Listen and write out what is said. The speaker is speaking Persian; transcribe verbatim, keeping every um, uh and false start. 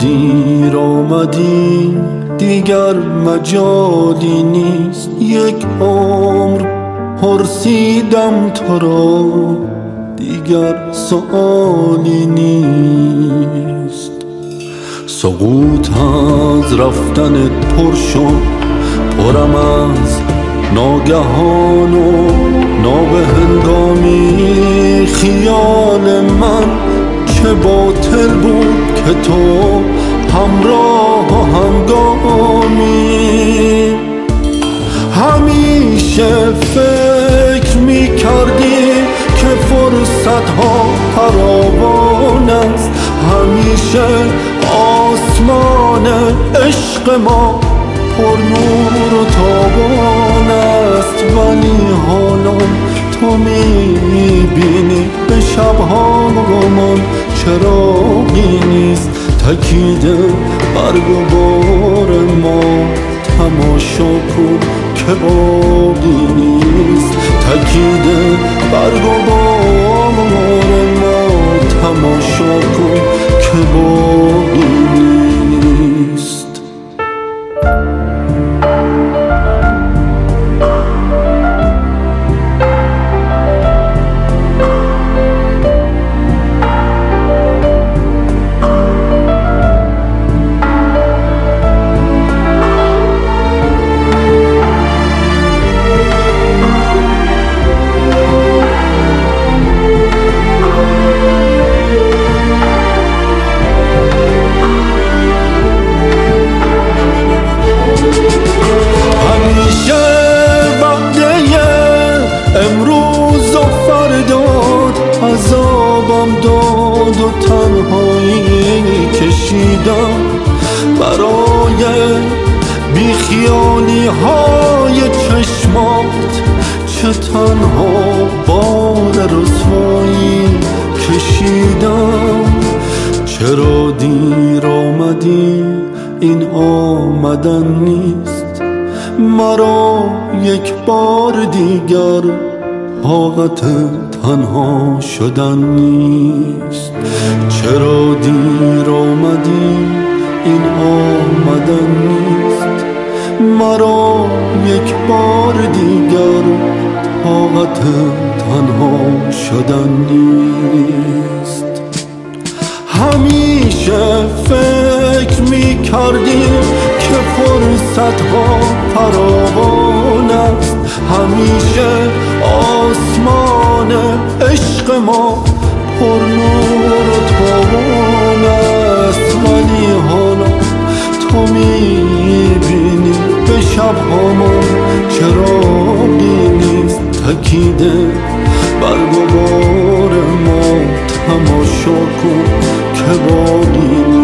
دیر آمدی دیگر مجالی نیست، یک عمر پرسیدم تو را دیگر سؤالی نیست. سقوط از رفتنت پر شد، پرم از ناگهان و نابهنگامی. خیال من چه باطل بود که تو همراه و همگامی. همیشه فکر می کردی که فرصت ها فراوان است، همیشه آسمان عشق ما پر نور و تابان است. ولی حالا تو می بینی به شبهامان چراغی نیست، تکیده برگ و بار ما تماشا کن که باقی نیست. تکیده برگ و بار ما تماشا کن که باقی نیست. امروز و فرداد عذابم داد و تنهایی کشیدم برای بیخیالی های چشمات. چه تنها بار رسوایی کشیدم. چرا دیر آمدی این آمدن نیست، مرا یک بار دیگر طاقت تنها شدن نیست. چرا دیر آمدی این آمدن نیست، مرا یک بار دیگر طاقت تنها شدن نیست. همیشه فکر می کردیم که فرصت ها فراوان است، همیشه آسمان عشق ما پر نور و تابان است. ولی حالا تو می بینی به شبهامان چراغی نیست، تکیده برگ و بار ما تماشا کن که باقی نیست.